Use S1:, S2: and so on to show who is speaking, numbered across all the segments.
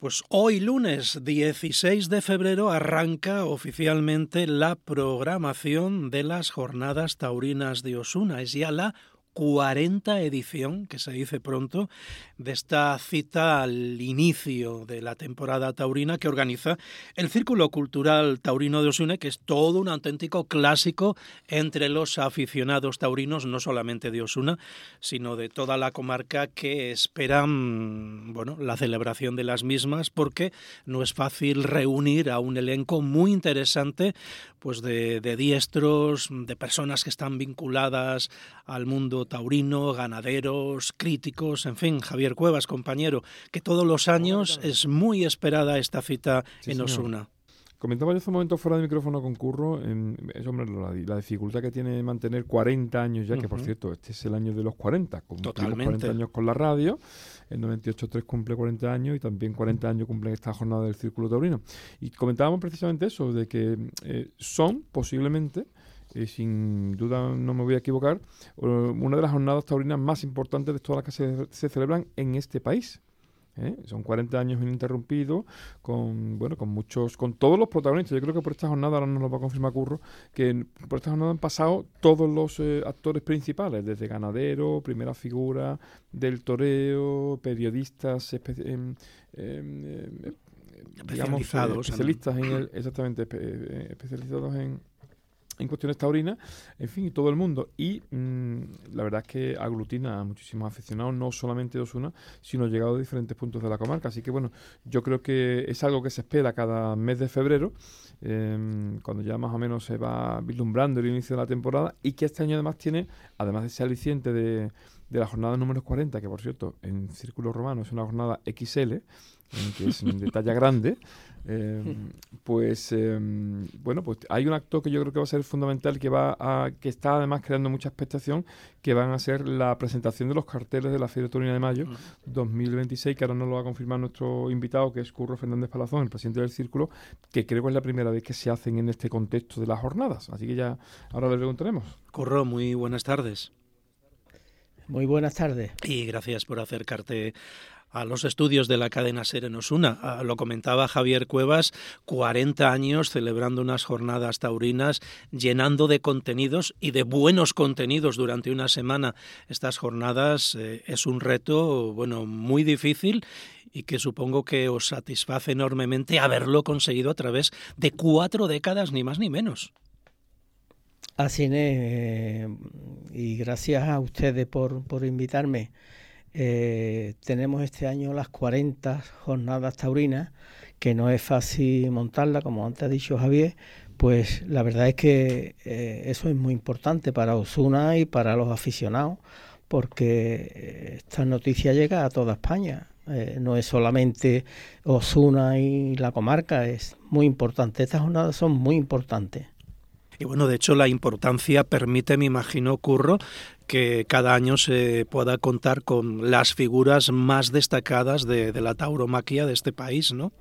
S1: Pues hoy lunes 16 de febrero arranca oficialmente la programación de las Jornadas Taurinas de Osuna. Es ya la 40ª edición, que se dice pronto, de esta cita al inicio de la temporada taurina que organiza el Círculo Cultural Taurino de Osuna, que es todo un auténtico clásico entre los aficionados taurinos, no solamente de Osuna, sino de toda la comarca, que esperan, la celebración de las mismas, porque no es fácil reunir a un elenco muy interesante, pues de diestros, de personas que están vinculadas al mundo taurino, ganaderos, críticos, en fin. Javier Cuevas, compañero, que todos los años es muy esperada esta cita en Osuna.
S2: Comentaba yo hace un momento fuera de micrófono con Curro, la dificultad que tiene mantener 40 años ya, que por cierto, este es el año de los 40, cumplimos 40 años con la radio, el 98.3 cumple 40 años y también 40 años cumplen esta jornada del Círculo Taurino. Y comentábamos precisamente eso, de que son posiblemente, sin duda no me voy a equivocar, una de las jornadas taurinas más importantes de todas las que se celebran en este país. Son 40 años ininterrumpidos, con todos los protagonistas. Yo creo que por esta jornada, ahora nos lo va a confirmar Curro, que por esta jornada han pasado todos los actores principales, desde ganaderos, primera figura del toreo, periodistas especialistas especializados en cuestiones taurinas, en fin, y todo el mundo. Y la verdad es que aglutina a muchísimos aficionados, no solamente de Osuna, sino llegados de diferentes puntos de la comarca. Así que yo creo que es algo que se espera cada mes de febrero, cuando ya más o menos se va vislumbrando el inicio de la temporada, y que este año además tiene, además de ese aliciente de la jornada número 40, que por cierto, en Círculo Romano es una jornada XL, que es de talla grande, pues hay un acto que yo creo que va a ser fundamental, que está además creando mucha expectación, que van a ser la presentación de los carteles de la Feria Taurina de Mayo 2026, que ahora nos lo va a confirmar nuestro invitado, que es Curro Fernández Palazón, el presidente del Círculo, que creo que es la primera vez que se hacen en este contexto de las jornadas. Así que ya ahora le preguntaremos.
S1: Curro, muy buenas tardes.
S3: Muy buenas tardes.
S1: Y gracias por acercarte a los estudios de la cadena SER en Osuna. Lo comentaba Javier Cuevas, 40 años celebrando unas jornadas taurinas, llenando de contenidos y de buenos contenidos durante una semana. Estas jornadas es un reto, muy difícil, y que supongo que os satisface enormemente haberlo conseguido a través de 4 décadas, ni más ni menos.
S3: Así es, y gracias a ustedes por invitarme. Tenemos este año las 40 jornadas taurinas, que no es fácil montarla, como antes ha dicho Javier. Pues la verdad es que eso es muy importante para Osuna y para los aficionados, porque esta noticia llega a toda España. No es solamente Osuna y la comarca, es muy importante. Estas jornadas son muy importantes.
S1: Y de hecho la importancia permite, me imagino, Curro, que cada año se pueda contar con las figuras más destacadas de la tauromaquia de este país, ¿no?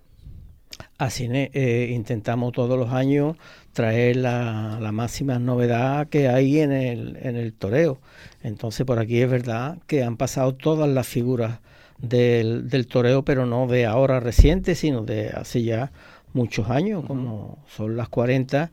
S3: Así es, intentamos todos los años traer la máxima novedad que hay en el toreo. Entonces por aquí es verdad que han pasado todas las figuras del toreo, pero no de ahora reciente, sino de hace ya muchos años, como son las 40.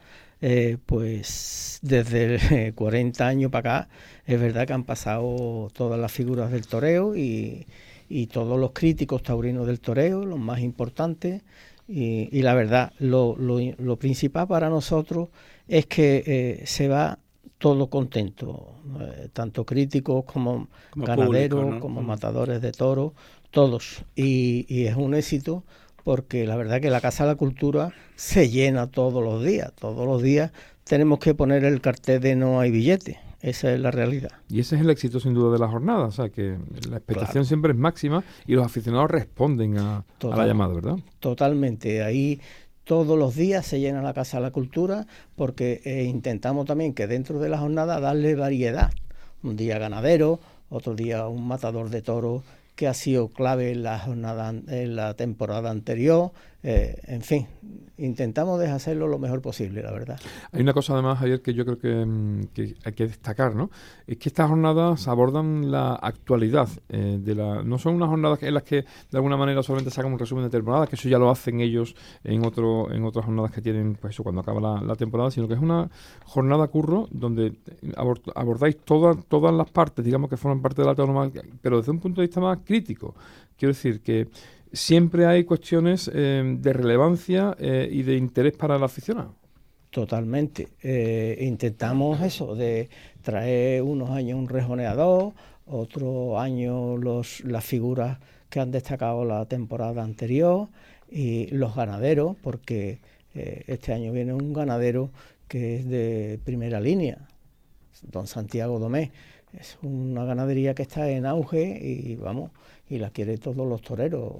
S3: Pues desde 40 años para acá es verdad que han pasado todas las figuras del toreo y todos los críticos taurinos del toreo, los más importantes, y la verdad lo principal para nosotros es que se va todo contento, tanto críticos como ganaderos, público, ¿no? Como matadores de toros, todos, y es un éxito, porque la verdad que la Casa de la Cultura se llena todos los días tenemos que poner el cartel de no hay billete. Esa es la realidad.
S2: Y ese es el éxito sin duda de la jornada, o sea que la expectación siempre es máxima y los aficionados responden a la llamada, ¿verdad?
S3: Totalmente, ahí todos los días se llena la Casa de la Cultura, porque intentamos también que dentro de la jornada darle variedad. Un día ganadero, otro día un matador de toros que ha sido clave en la jornada, en la temporada anterior, En fin, intentamos hacerlo lo mejor posible, la verdad.
S2: Hay una cosa además, Javier, que yo creo que hay que destacar, ¿no? Es que estas jornadas abordan la actualidad no son unas jornadas en las que de alguna manera solamente sacan un resumen de temporada, que eso ya lo hacen ellos en otras jornadas que tienen, pues eso, cuando acaba la temporada, sino que es una jornada curro donde abordáis todas las partes, digamos, que forman parte de la autónoma, pero desde un punto de vista más crítico. Quiero decir que siempre hay cuestiones de relevancia y de interés para el aficionado.
S3: Totalmente. Intentamos eso, de traer unos años un rejoneador, otros años las figuras que han destacado la temporada anterior y los ganaderos, porque este año viene un ganadero que es de primera línea, don Santiago Domé. Es una ganadería que está en auge y la quiere todos los toreros.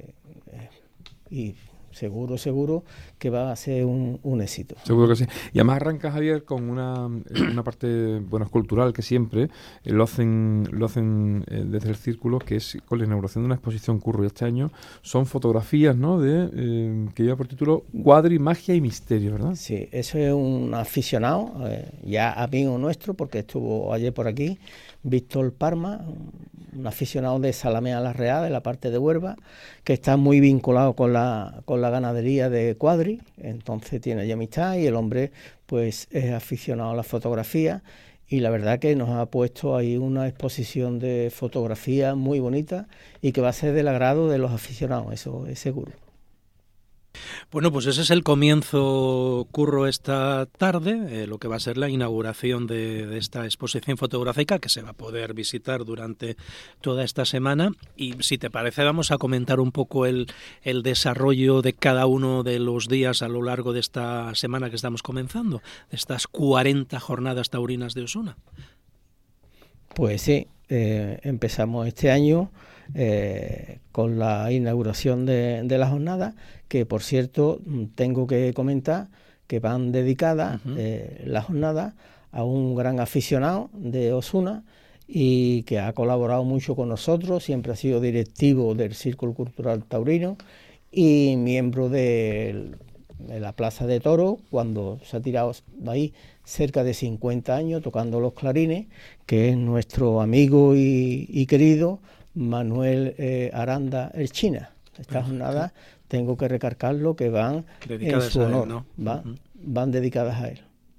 S3: Y seguro que va a ser un éxito.
S2: Seguro que sí. Y además arranca, Javier, con una parte, bueno, cultural, que siempre lo hacen desde el círculo, que es con la inauguración de una exposición curro. Y este año son fotografías, ¿no?, que lleva por título Cuadri, Magia y Misterio, ¿verdad?
S3: Sí, eso es un aficionado, ya amigo nuestro, porque estuvo ayer por aquí, Víctor Parma, un aficionado de Zalamea la Real, de la parte de Huelva, que está muy vinculado con la ganadería de Cuadri, entonces tiene ya amistad, y el hombre pues es aficionado a la fotografía, y la verdad que nos ha puesto ahí una exposición de fotografía muy bonita y que va a ser del agrado de los aficionados, eso es seguro.
S1: Bueno, pues ese es el comienzo, curro, esta tarde, lo que va a ser la inauguración de esta exposición fotográfica que se va a poder visitar durante toda esta semana. Y si te parece, vamos a comentar un poco el desarrollo de cada uno de los días a lo largo de esta semana que estamos comenzando, de estas 40 jornadas taurinas de Osuna.
S3: Pues sí, empezamos este año con la inauguración de la jornada, que por cierto tengo que comentar que van dedicadas las jornadas a un gran aficionado de Osuna y que ha colaborado mucho con nosotros, siempre ha sido directivo del Círculo Cultural Taurino y miembro de la Plaza de Toros, cuando se ha tirado ahí cerca de 50 años tocando los clarines, que es nuestro amigo y querido Manuel Aranda el China. Estas jornadas, tengo que recargarlo, que van dedicadas en su honor, a él, ¿no? Van dedicadas a él.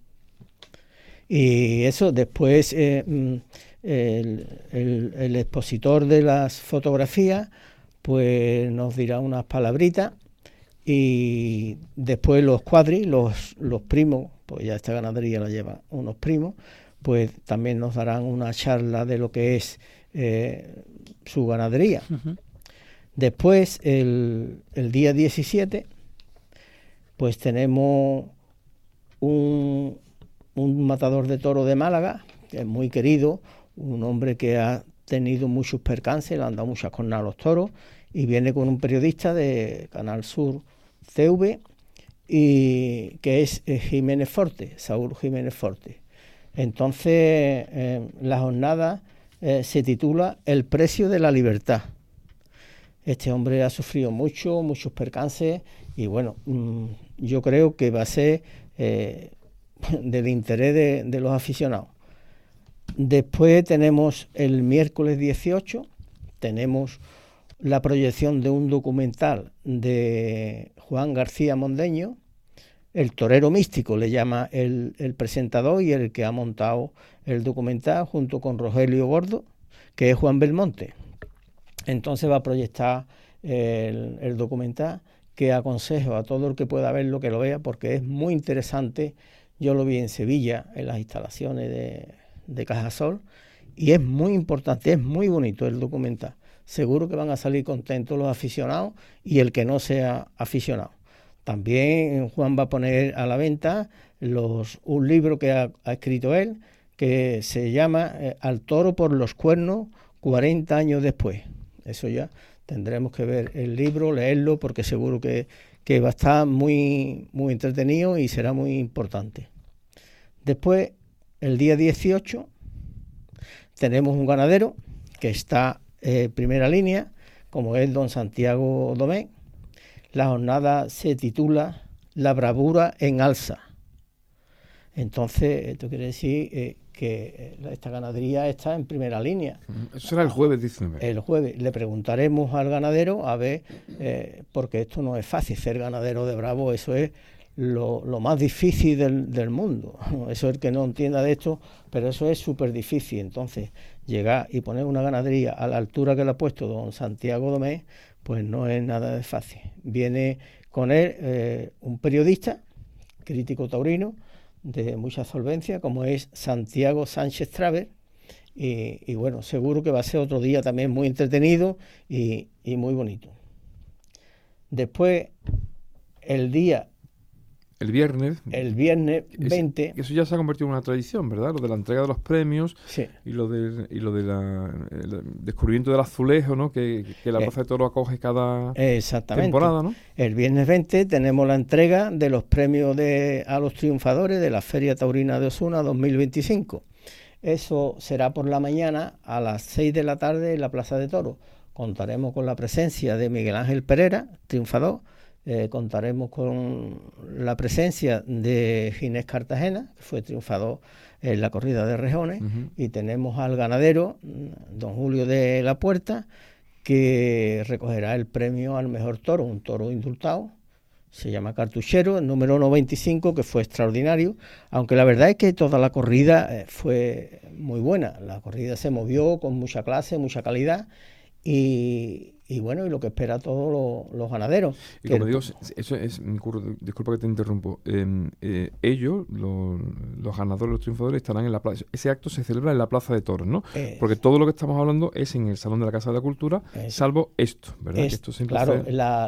S3: Y eso, después el expositor de las fotografías pues nos dirá unas palabritas, y después los cuadris, los primos, pues ya esta ganadería la llevan unos primos, pues también nos darán una charla de lo que es su ganadería. Después, el día 17, pues tenemos un matador de toro de Málaga, que es muy querido, un hombre que ha tenido muchos percances, le han dado muchas cornadas a los toros, y viene con un periodista de Canal Sur TV, y que es Jiménez Forte, Saúl Jiménez Forte. Entonces, la jornada se titula El precio de la libertad. Este hombre ha sufrido muchos percances, y bueno, yo creo que va a ser del interés de los aficionados. Después tenemos el miércoles 18, tenemos la proyección de un documental de Juan García Mondeño, el torero místico le llama el presentador y el que ha montado el documental junto con Rogelio Gordo, que es Juan Belmonte. Entonces va a proyectar el documental, que aconsejo a todo el que pueda verlo que lo vea, porque es muy interesante. Yo lo vi en Sevilla, en las instalaciones de Cajasol, y es muy importante, es muy bonito el documental. Seguro que van a salir contentos los aficionados y el que no sea aficionado. También Juan va a poner a la venta un libro que ha escrito él, que se llama Al toro por los cuernos, 40 años después. Eso ya tendremos que ver el libro, leerlo, porque seguro que va a estar muy, muy entretenido y será muy importante. Después, el día 18, tenemos un ganadero que está primera línea, como es don Santiago Domé. La jornada se titula La bravura en alza. Entonces, esto quiere decir que esta ganadería está en primera línea.
S2: Eso será el jueves 19.
S3: El jueves le preguntaremos al ganadero a ver, porque esto no es fácil, ser ganadero de bravo, eso es lo más difícil del mundo. Eso es el que no entienda de esto, pero eso es súper difícil. Entonces, llegar y poner una ganadería a la altura que le ha puesto don Santiago Domés, pues no es nada de fácil. Viene con él un periodista, crítico taurino, de mucha solvencia, como es Santiago Sánchez Traver, y bueno, seguro que va a ser otro día también muy entretenido y muy bonito. Después, el viernes 20...
S2: Eso ya se ha convertido en una tradición, ¿verdad? Lo de la entrega de los premios,
S3: sí,
S2: y lo del el descubrimiento del azulejo, ¿no? Que la Plaza de Toros acoge cada temporada, ¿no?
S3: El viernes 20 tenemos la entrega de los premios a los triunfadores de la Feria Taurina de Osuna 2025. Eso será por la mañana a las 6 de la tarde en la Plaza de Toros. Contaremos con la presencia de Miguel Ángel Pereira, triunfador. Contaremos con la presencia de Ginés Cartagena, que fue triunfador en la corrida de rejones, y tenemos al ganadero, don Julio de la Puerta, que recogerá el premio al mejor toro, un toro indultado, se llama Cartuchero, el número 95, que fue extraordinario, aunque la verdad es que toda la corrida fue muy buena, la corrida se movió con mucha clase, mucha calidad, y bueno, y lo que espera todos los ganaderos.
S2: Y como digo, eso es, disculpa que te interrumpo, ellos, los ganadores, los triunfadores, estarán en la plaza. Ese acto se celebra en la Plaza de Toros, ¿no? Porque todo lo que estamos hablando es en el Salón de la Casa de la Cultura, salvo esto, ¿verdad? Que esto
S3: claro,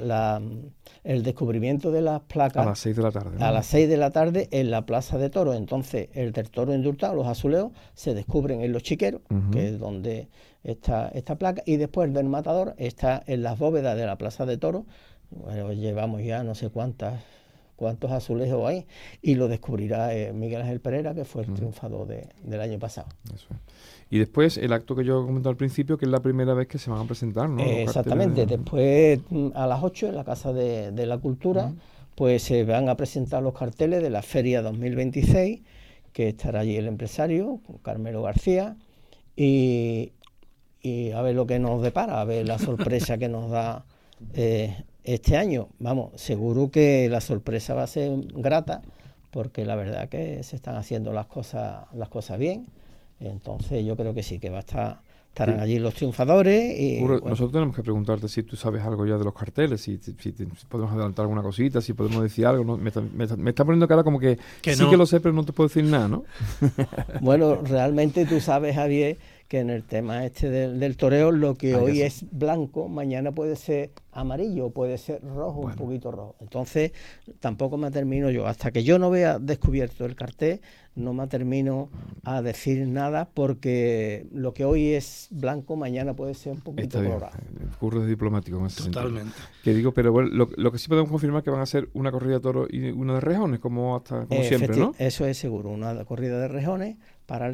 S3: el descubrimiento de las placas
S2: a las 6 de la tarde, ¿no?
S3: A las 6 de la tarde en la Plaza de Toros. Entonces, el del toro indultado, los azuleos, se descubren en los chiqueros, que es donde está esta placa, y después del matador está en las bóvedas de la Plaza de Toros. Bueno, llevamos ya no sé cuántos azulejos hay, y lo descubrirá Miguel Ángel Pereira, que fue el triunfador del año pasado. Eso es.
S2: Y después el acto que yo he comentado al principio, que es la primera vez que se van a presentar, ¿no?
S3: Exactamente. Después, a las 8, en la Casa de la Cultura, pues se van a presentar los carteles de la Feria 2026, que estará allí el empresario, Carmelo García, y a ver lo que nos depara, a ver la sorpresa que nos da este año. Vamos, seguro que la sorpresa va a ser grata, porque la verdad que se están haciendo las cosas bien. Entonces yo creo que sí, que estarán allí los triunfadores. Y
S2: bueno, nosotros tenemos que preguntarte si tú sabes algo ya de los carteles, si podemos adelantar alguna cosita, si podemos decir algo, ¿no? Me está poniendo cara como que sí no. Que lo sé, pero no te puedo decir nada, ¿no?
S3: Bueno, realmente tú sabes, Javier, que en el tema este del toreo, lo que hoy es blanco, mañana puede ser amarillo, puede ser rojo, un poquito rojo. Entonces, tampoco me termino yo, hasta que yo no vea descubierto el cartel, no me termino a decir nada, porque lo que hoy es blanco, mañana puede ser un poquito colorado.
S2: Curro de diplomático en ese
S1: Totalmente.
S2: sentido. Que digo, pero bueno, lo que sí podemos confirmar es que van a ser una corrida de toros y una de rejones, como siempre, ¿no?
S3: Eso es seguro, una corrida de rejones para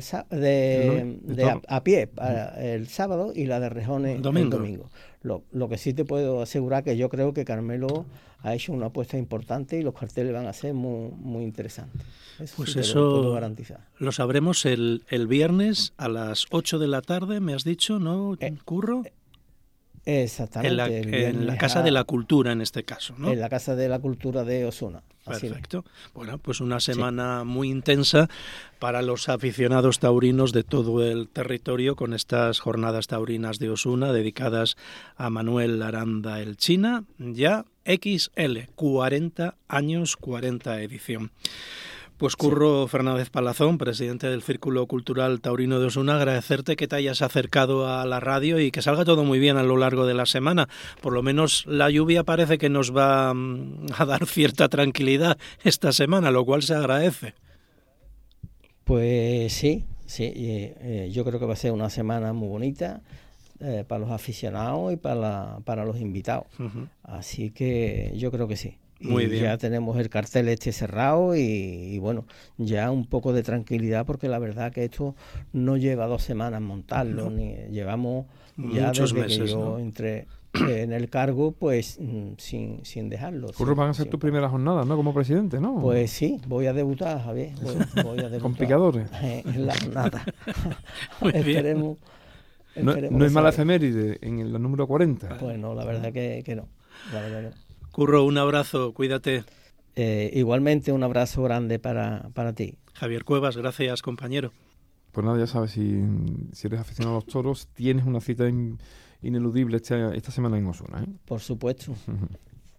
S3: a pie para el sábado, y la de rejones el domingo. Lo que sí te puedo asegurar, que yo creo que Carmelo ha hecho una apuesta importante, y los carteles van a ser muy, muy interesantes.
S1: Pues
S3: sí,
S1: eso
S3: lo puedo garantizar.
S1: Lo sabremos el viernes a las 8 de la tarde, me has dicho, ¿no, Curro?
S3: Exactamente.
S1: En la Casa de la Cultura, en este caso, ¿no?
S3: En la Casa de la Cultura de Osuna.
S1: Perfecto. Bueno, pues una semana muy intensa para los aficionados taurinos de todo el territorio, con estas jornadas taurinas de Osuna dedicadas a Manuel Aranda el China, ya XL, 40 años, 40 edición. Pues Curro Fernández Palazón, presidente del Círculo Cultural Taurino de Osuna, agradecerte que te hayas acercado a la radio y que salga todo muy bien a lo largo de la semana. Por lo menos la lluvia parece que nos va a dar cierta tranquilidad esta semana, lo cual se agradece.
S3: Pues sí, yo creo que va a ser una semana muy bonita para los aficionados y para los invitados. Así que yo creo que sí.
S1: Muy bien.
S3: Ya tenemos el cartel cerrado y bueno, ya un poco de tranquilidad, porque la verdad que esto no lleva 2 semanas montarlo, ni llevamos ya
S1: muchos
S3: desde
S1: meses,
S3: que yo
S1: ¿no?
S3: entré en el cargo, pues sin dejarlo.
S2: Curro, van a ser tus primeras jornadas, ¿no? Como presidente, ¿no?
S3: Pues sí, voy a debutar, Javier. Voy a debutar.
S2: Con picadores.
S3: En la jornada.
S1: Esperemos.
S2: No es mala efeméride en la número 40.
S3: Pues no, la verdad que no. La verdad que no.
S1: Curro, un abrazo, cuídate.
S3: Igualmente un abrazo grande para ti.
S1: Javier Cuevas, gracias, compañero.
S2: Pues nada, ya sabes, si eres aficionado a los toros, tienes una cita ineludible esta semana en Osuna, ¿eh?
S3: Por supuesto.